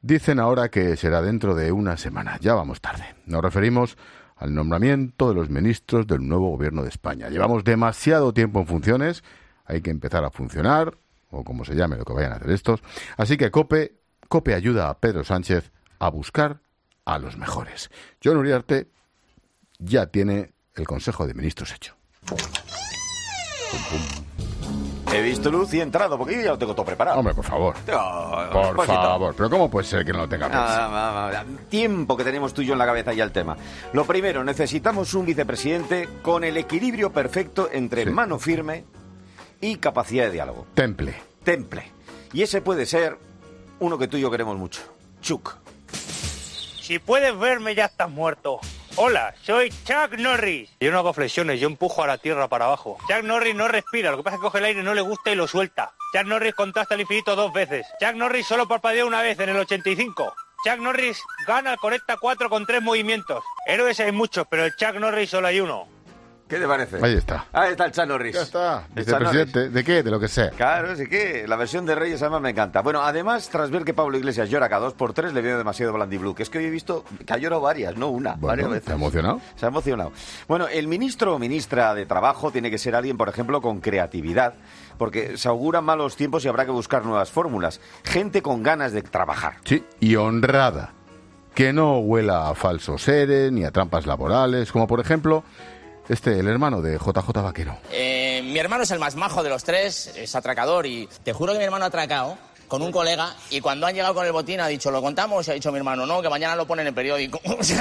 Dicen ahora que será dentro de una semana. Ya vamos tarde. Nos referimos al nombramiento de los ministros del nuevo gobierno de España. Llevamos demasiado tiempo en funciones. Hay que empezar a funcionar, o como se llame lo que vayan a hacer estos. Así que COPE ayuda a Pedro Sánchez a buscar a los mejores. Jon Uriarte ya tiene el Consejo de Ministros hecho. Pum, pum. He visto luz y he entrado, porque yo ya lo tengo todo preparado. Hombre, por favor. Por favor. Pero ¿cómo puede ser que no lo tengamos? Tiempo que tenemos tú y yo en la cabeza ya el tema. Lo primero, necesitamos un vicepresidente con el equilibrio perfecto entre mano firme y capacidad de diálogo. Temple. Y ese puede ser uno que tú y yo queremos mucho. Chuck. Si puedes verme, ya estás muerto. Hola, soy Chuck Norris. Yo no hago flexiones, yo empujo a la tierra para abajo. Chuck Norris no respira, lo que pasa es que coge el aire, no le gusta y lo suelta. Chuck Norris contó hasta el infinito 2 veces. Chuck Norris solo parpadeó una vez, en el 85. Chuck Norris gana, conecta 4 con 3 movimientos. Héroes hay muchos, pero el Chuck Norris solo hay uno. ¿Qué te parece? Ahí está. Ahí está el Chuck Norris. Ya está. Vicepresidente. ¿De qué? De lo que sea. Claro, sí que la versión de Reyes además me encanta. Bueno, además, tras ver que Pablo Iglesias llora cada 2x3, le veo demasiado blandiblu. Que es que hoy he visto que ha llorado varias, no una, varias veces. ¿Se ha emocionado? Se ha emocionado. Bueno, el ministro o ministra de Trabajo tiene que ser alguien, por ejemplo, con creatividad, porque se auguran malos tiempos y habrá que buscar nuevas fórmulas. Gente con ganas de trabajar. Sí, y honrada. Que no huela a falsos ERE ni a trampas laborales, como por ejemplo el hermano de JJ Vaquero. Mi hermano es el más majo de los 3, es atracador y te juro que mi hermano ha atracado con un colega y cuando han llegado con el botín ha dicho, ¿lo contamos? Y ha dicho mi hermano, no, que mañana lo pone en el periódico.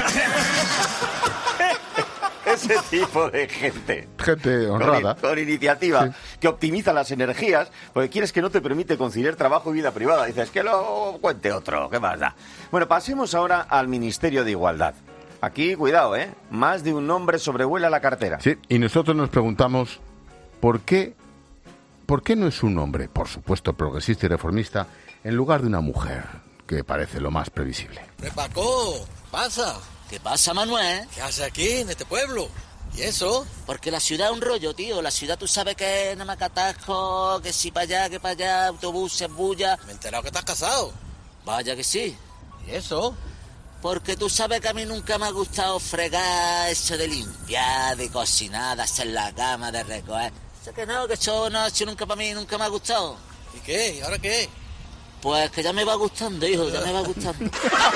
Ese tipo de gente. Gente honrada. Con iniciativa, sí. Que optimiza las energías, porque quieres que no te permite conciliar trabajo y vida privada. Dices, que lo cuente otro, ¿qué más da? Bueno, pasemos ahora al Ministerio de Igualdad. Aquí, cuidado, más de un nombre sobrevuela la cartera. Sí, y nosotros nos preguntamos, ¿por qué no es un hombre, por supuesto progresista y reformista, en lugar de una mujer, que parece lo más previsible? Paco, pasa. ¿Qué pasa, Manuel? ¿Qué haces aquí, en este pueblo? ¿Y eso? Porque la ciudad es un rollo, tío. La ciudad tú sabes que es nada más catasco, que si para allá, que para allá, autobuses, bulla. Me he enterado que estás casado. Vaya que sí. ¿Y eso? Porque tú sabes que a mí nunca me ha gustado fregar, eso de limpiar, de cocinar, de hacer la cama, de recoger. Sé que no, que eso no, eso nunca para mí, nunca me ha gustado. ¿Y qué? ¿Y ahora qué? Pues que ya me va gustando, hijo, ya me va gustando.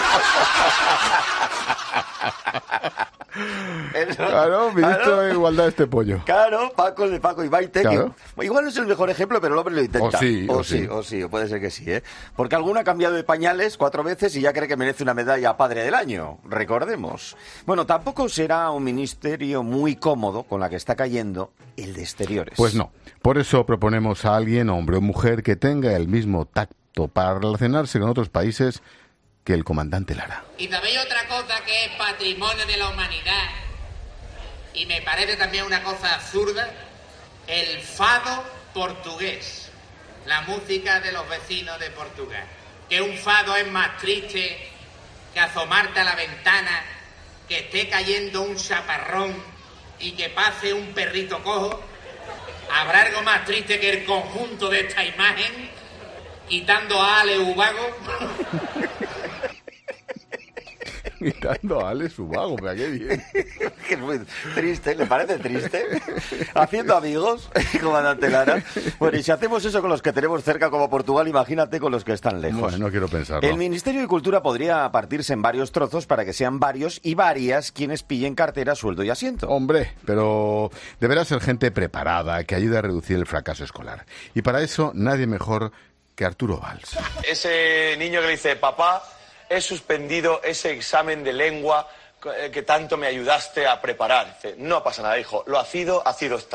Claro, ministro de Igualdad este pollo. Claro, Paco el de Paco y Maite. Claro. Igual no es el mejor ejemplo, pero el hombre lo intenta. O sí, puede ser que sí, Porque alguno ha cambiado de pañales 4 veces y ya cree que merece una medalla a Padre del Año. Recordemos. Bueno, tampoco será un ministerio muy cómodo con la que está cayendo el de Exteriores. Pues no. Por eso proponemos a alguien, hombre o mujer, que tenga el mismo tacto para relacionarse con otros países que el comandante Lara. Y sabéis otra cosa que es patrimonio de la humanidad y me parece también una cosa absurda, el fado portugués, la música de los vecinos de Portugal. Que un fado es más triste que asomarte a la ventana, que esté cayendo un chaparrón y que pase un perrito cojo. ¿Habrá algo más triste que el conjunto de esta imagen, quitando a Ale Ubago? Quitando a Alex Ubago, mira qué bien. Que es muy triste, ¿le parece triste? Haciendo amigos, comandante Lara. Bueno, y si hacemos eso con los que tenemos cerca como Portugal, imagínate con los que están lejos. Bueno, no quiero pensarlo. El Ministerio de Cultura podría partirse en varios trozos para que sean varios y varias quienes pillen cartera, sueldo y asiento. Hombre, pero deberá ser gente preparada, que ayude a reducir el fracaso escolar. Y para eso, nadie mejor que Arturo Valls. Ese niño que le dice, papá, he suspendido ese examen de lengua que tanto me ayudaste a preparar. Dice, no pasa nada, hijo, lo hacido está.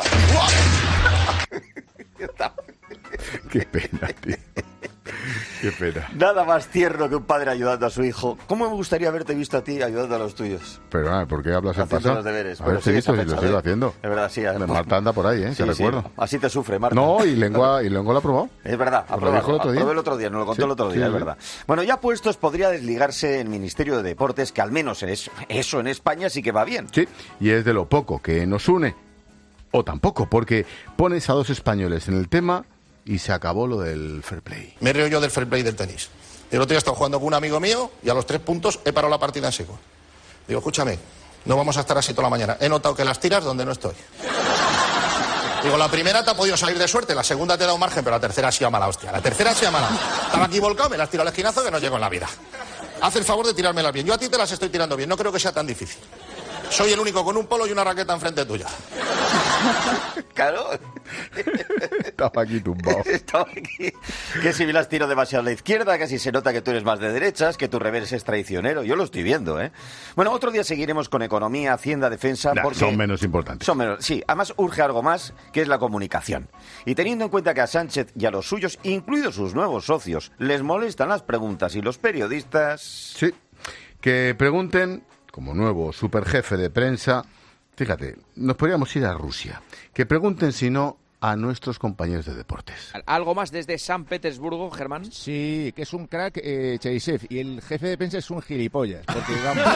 Qué pena, tío. Qué pena. Nada más tierno que un padre ayudando a su hijo. ¿Cómo me gustaría haberte visto a ti ayudando a los tuyos? Pero, ¿por qué hablas en Haciendo pasado? los deberes. A ver, Sí, visto, esa si lo fecha, sigo haciendo. Es verdad, sí. Marta anda por ahí, Sí, te recuerdo. Sí. Así te sufre, Marta. No, y lengua lo ha probado. Es verdad, Lo dijo el otro día. aprobé el otro día, nos lo contó Sí, el otro día, sí, es sí. verdad. Bueno, ya puestos, podría desligarse el Ministerio de Deportes, que al menos eso en España sí que va bien. Sí, y es de lo poco que nos une. O tampoco, porque pones a 2 españoles en el tema y se acabó lo del fair play. Me río yo del fair play del tenis. El otro día he estado jugando con un amigo mío y a los 3 puntos he parado la partida en seco. Digo, escúchame, no vamos a estar así toda la mañana. He notado que las tiras donde no estoy. Digo, la primera te ha podido salir de suerte, la segunda te da un margen, pero la tercera ha sido mala hostia. La tercera ha sido mala. Estaba aquí volcado, me las tiro al esquinazo que no llego en la vida. Haz el favor de tirármelas bien. Yo a ti te las estoy tirando bien, no creo que sea tan difícil. Soy el único con un polo y una raqueta enfrente tuya. Claro. Estaba aquí tumbado. Estaba aquí. Que si me las tiro demasiado a la izquierda, que si se nota que tú eres más de derechas, que tu revés es traicionero. Yo lo estoy viendo, ¿eh? Bueno, otro día seguiremos con economía, hacienda, defensa. Porque son menos importantes. Son menos, sí. Además, urge algo más, que es la comunicación. Y teniendo en cuenta que a Sánchez y a los suyos, incluidos sus nuevos socios, les molestan las preguntas y los periodistas... Sí, que pregunten, como nuevo superjefe de prensa, fíjate, nos podríamos ir a Rusia. Que pregunten, si no, a nuestros compañeros de deportes. ¿Algo más desde San Petersburgo, Germán? Sí, que es un crack, Cherisev, y el jefe de prensa es un gilipollas. Porque, vamos,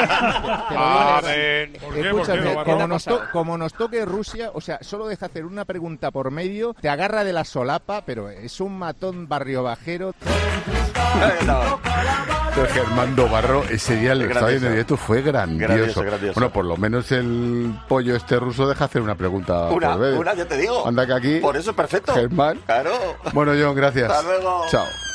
escúchame, como nos toque Rusia, o sea, solo deja hacer una pregunta por medio, te agarra de la solapa, pero es un matón barrio bajero. Germán Dobarro, ese día el estaba viendo en directo, fue grandioso. Bueno, por lo menos el pollo este ruso deja hacer una pregunta. Una, ya te digo. Anda que aquí. Por eso perfecto. Germán. Claro. Bueno, John, gracias. Hasta luego. Chao.